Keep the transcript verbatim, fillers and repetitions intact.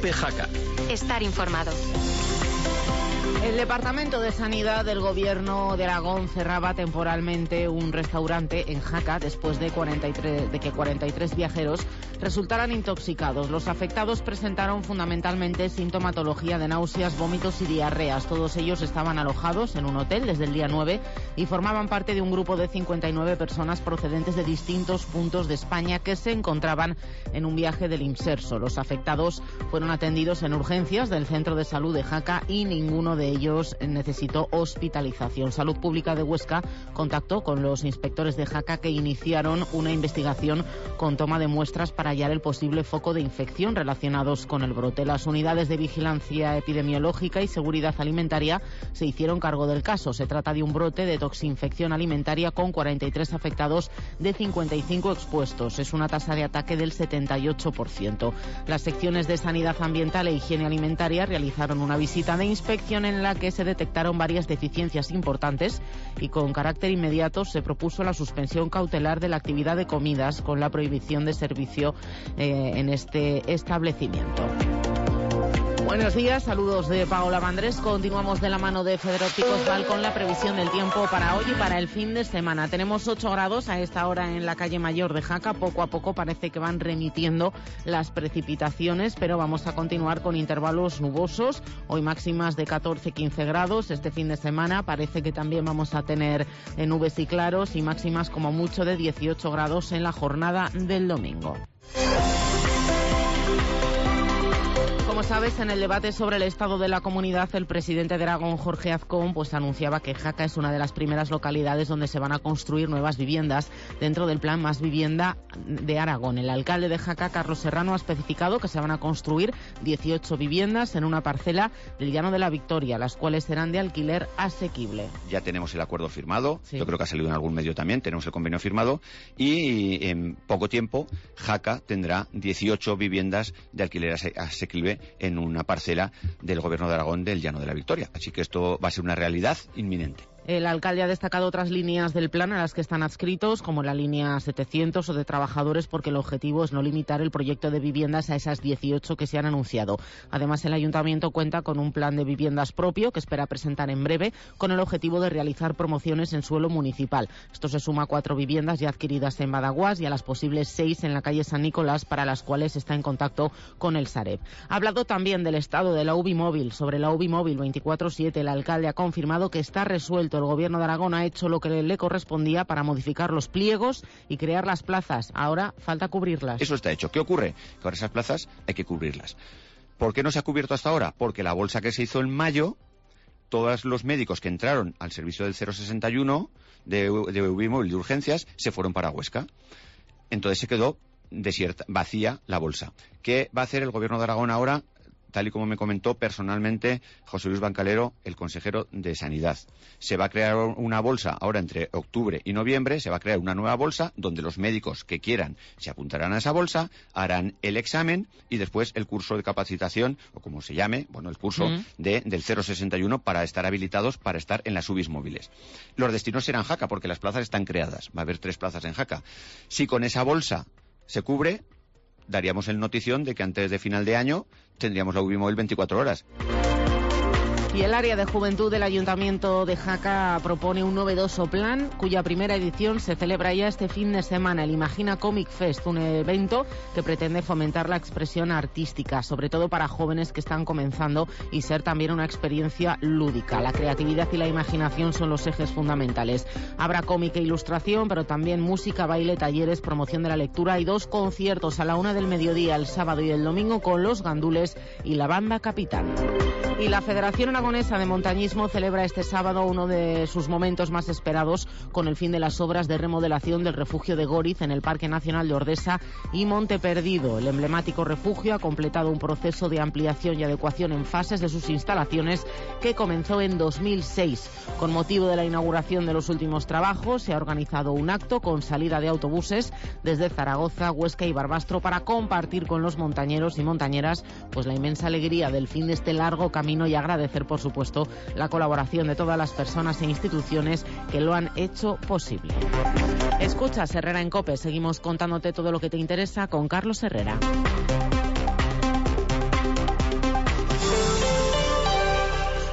COPE Jaca. Estar informado. El Departamento de Sanidad del Gobierno de Aragón cerraba temporalmente un restaurante en Jaca después de, cuarenta y tres, de que cuarenta y tres viajeros resultaran intoxicados. Los afectados presentaron fundamentalmente sintomatología de náuseas, vómitos y diarreas. Todos ellos estaban alojados en un hotel desde el día nueve y formaban parte de un grupo de cincuenta y nueve personas procedentes de distintos puntos de España que se encontraban en un viaje del Imserso. Los afectados fueron atendidos en urgencias del Centro de Salud de Jaca y ninguno de ellos necesitó hospitalización. Salud Pública de Huesca contactó con los inspectores de Jaca que iniciaron una investigación con toma de muestras para hallar el posible foco de infección relacionados con el brote. Las unidades de vigilancia epidemiológica y seguridad alimentaria se hicieron cargo del caso. Se trata de un brote de toxinfección alimentaria con cuarenta y tres afectados de cincuenta y cinco expuestos. Es una tasa de ataque del setenta y ocho por ciento. Las secciones de Sanidad Ambiental e Higiene Alimentaria realizaron una visita de inspección en la que se detectaron varias deficiencias importantes y con carácter inmediato se propuso la suspensión cautelar de la actividad de comidas con la prohibición de servicio eh, en este establecimiento. Buenos días, saludos de Paola Vandrés. Continuamos de la mano de Federópticos Val con la previsión del tiempo para hoy y para el fin de semana. Tenemos ocho grados a esta hora en la calle Mayor de Jaca. Poco a poco parece que van remitiendo las precipitaciones, pero vamos a continuar con intervalos nubosos. Hoy máximas de catorce a quince grados. Este fin de semana parece que también vamos a tener nubes y claros y máximas como mucho de dieciocho grados en la jornada del domingo. Como sabes, en el debate sobre el estado de la comunidad, el presidente de Aragón, Jorge Azcón, pues anunciaba que Jaca es una de las primeras localidades donde se van a construir nuevas viviendas dentro del plan Más Vivienda de Aragón. El alcalde de Jaca, Carlos Serrano, ha especificado que se van a construir dieciocho viviendas en una parcela del Llano de la Victoria, las cuales serán de alquiler asequible. Ya tenemos el acuerdo firmado, sí. Yo creo que ha salido en algún medio también, tenemos el convenio firmado y en poco tiempo Jaca tendrá dieciocho viviendas de alquiler asequible en una parcela del Gobierno de Aragón del Llano de la Victoria. Así que esto va a ser una realidad inminente. El alcalde ha destacado otras líneas del plan a las que están adscritos, como la línea setecientos o de trabajadores, porque el objetivo es no limitar el proyecto de viviendas a esas dieciocho que se han anunciado. Además, el ayuntamiento cuenta con un plan de viviendas propio que espera presentar en breve, con el objetivo de realizar promociones en suelo municipal. Esto se suma a cuatro viviendas ya adquiridas en Badaguás y a las posibles seis en la calle San Nicolás, para las cuales está en contacto con el Sareb. Ha hablado también del estado de la UBI móvil. Sobre la UBI móvil veinticuatro siete, el alcalde ha confirmado que está resuelto. El Gobierno de Aragón ha hecho lo que le correspondía para modificar los pliegos y crear las plazas. Ahora falta cubrirlas. Eso está hecho. ¿Qué ocurre? Que ahora esas plazas hay que cubrirlas. ¿Por qué no se ha cubierto hasta ahora? Porque la bolsa que se hizo en mayo, todos los médicos que entraron al servicio del cero sesenta y uno de, de UBI móvil de urgencias se fueron para Huesca. Entonces se quedó desierta, vacía la bolsa. ¿Qué va a hacer el Gobierno de Aragón ahora? Tal y como me comentó personalmente José Luis Bancalero, el consejero de Sanidad. Se va a crear una bolsa ahora entre octubre y noviembre, se va a crear una nueva bolsa donde los médicos que quieran se apuntarán a esa bolsa, harán el examen y después el curso de capacitación, o como se llame, bueno, el curso mm. de, del cero sesenta y uno para estar habilitados para estar en las UBIs móviles. Los destinos serán Jaca porque las plazas están creadas, va a haber tres plazas en Jaca. Si con esa bolsa se cubre, daríamos el notición de que antes de final de año tendríamos la UBI móvil veinticuatro horas. Y el área de juventud del Ayuntamiento de Jaca propone un novedoso plan cuya primera edición se celebra ya este fin de semana, el Imagina Comic Fest, un evento que pretende fomentar la expresión artística, sobre todo para jóvenes que están comenzando, y ser también una experiencia lúdica. La creatividad y la imaginación son los ejes fundamentales. Habrá cómic e ilustración, pero también música, baile, talleres, promoción de la lectura y dos conciertos a la una del mediodía el sábado y el domingo con Los Gandules y la Banda Capitán. Y la Federación Aragonesa de Montañismo celebra este sábado uno de sus momentos más esperados con el fin de las obras de remodelación del refugio de Góriz en el Parque Nacional de Ordesa y Monte Perdido. El emblemático refugio ha completado un proceso de ampliación y adecuación en fases de sus instalaciones que comenzó en dos mil seis. Con motivo de la inauguración de los últimos trabajos se ha organizado un acto con salida de autobuses desde Zaragoza, Huesca y Barbastro para compartir con los montañeros y montañeras pues la inmensa alegría del fin de este largo camino y agradecer, por supuesto, la colaboración de todas las personas e instituciones que lo han hecho posible. Escuchas Herrera en COPE. Seguimos contándote todo lo que te interesa con Carlos Herrera.